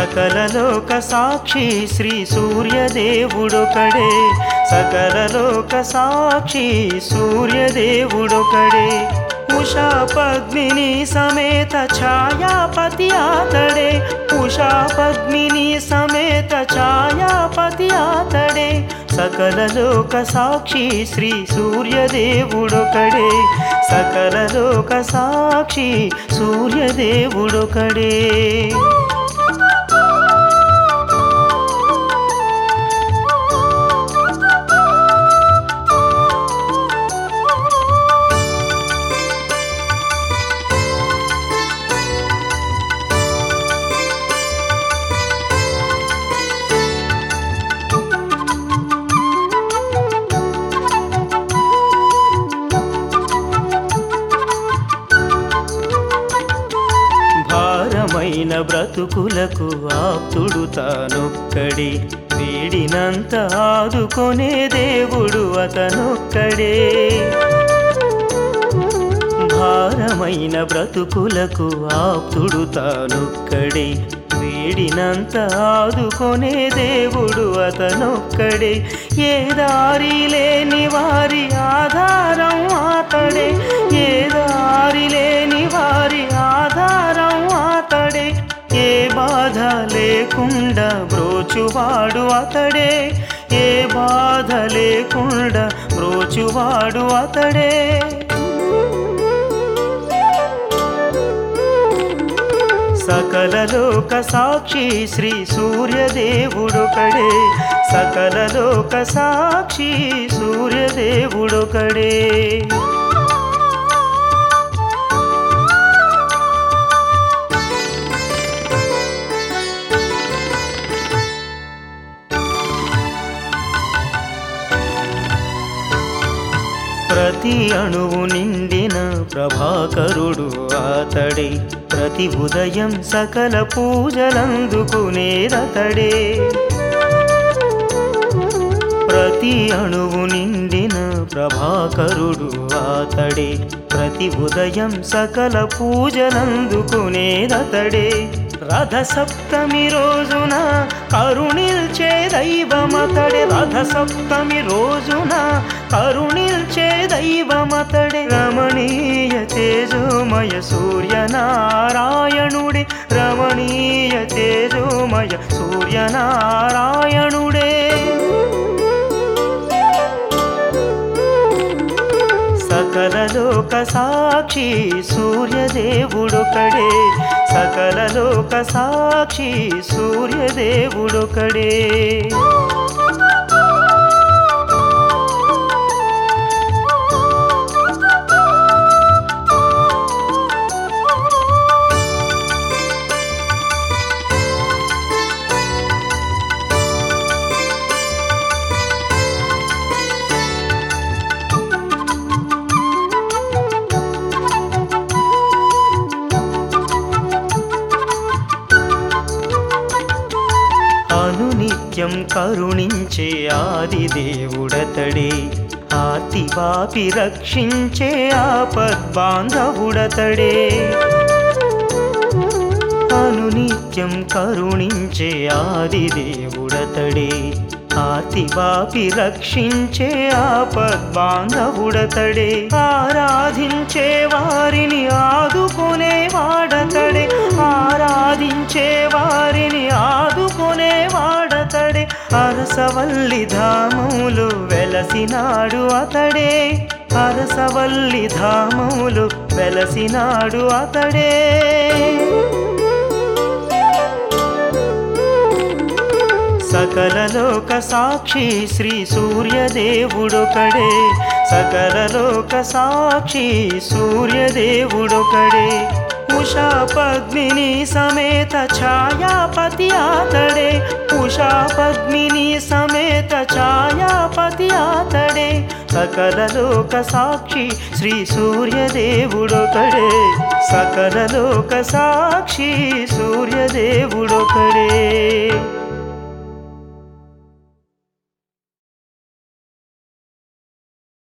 సకల లోక సాక్షి శ్రీ సూర్యదేవుడొకడే సకల లోక సాక్షి సూర్యదేవుడొకడే ఉషా పద్మిని సమేత ఛాయాపతి ఆతడే ఉషా పద్మిని సమేత ఛాయాపతి ఆతడే సకల లోక సాక్షి శ్రీ సూర్యదేవుడొకడే సకల లోక సాక్షి సూర్యదేవుడొకడే భారమైన బ్రతుకులకు ఆప్తుడు తానొక్కడే వీడినంత ఆదుకొనే దేవుడు అతనొక్కడే భారమైన బ్రతుకులకు ఆప్తుడు తానొక్కడే వీడినంత ఆదుకొనే దేవుడు అతనొక్కడే ఏ దారి లేని వారి ఆధారం ఆతడే ఏ దారి లేని వారి ఆధారం ఆతడే ఏ బాధ లేకుండా బ్రోచువాడు అతడే ఏ బాధ లేకుండా బ్రోచువాడు అతడే సకల లోక సాక్షి శ్రీ సూర్యదేవుడొకడే సకల లోక సాక్షి సూర్యదేవుడొకడే ప్రతి అణువు నిండిన ప్రభాకరుడు ఆతడే ప్రతి ఉదయం సకల పూజలందుకునేదతడే ప్రతి అణువు నిండిన ప్రభాకరుడు ఆతడే ప్రతి ఉదయం సకల పూజలందుకునేదతడే రథ సప్తమి రోజున కరుణిల్చే దైవమతడే రథ సప్తమి రోజున కరుణిల్చే దైవమతడే రమణీయ తేజోమయ సూర్యనారాయణుడే రమణీయ తేజోమయ సూర్యనారాయణుడే సకల లోక సాక్షి సూర్యదేవుడొకడే సకల లోక సాక్షి సూర్యదేవుడొకడే అనునిత్యం కరుణించే ఆది దేవుడతడే ఆర్తి బాపి రక్షించే ఆపద్బాంధవుడతడే అనునిత్యం కరుణించే ఆది దేవుడతడే ఆర్తి బాపి రక్షించే ఆపద్బాంధవుడతడే ఆరాధించే వారిని ఆదుకునే వాడతడే ఆరాధించే వారిని ఆదుకునే వాడతడే అరసవల్లి ధామములు వెలసినాడు అతడే అరసవల్లి ధామములు వెలసినాడు అతడే సకల లోక సాక్షి శ్రీ సూర్యదేవుడొకడే సకల లోక సాక్షి సూర్యదేవుడొకడే ఉషా పద్మిని సమేత ఛాయాపతి ఆతడే ఉషా పద్మిని సమేత ఛాయాపతి ఆతడే సకల లోక సాక్షి శ్రీ సూర్యదేవుడొకడే సకల లోక సాక్షి సూర్యదేవుడొకడే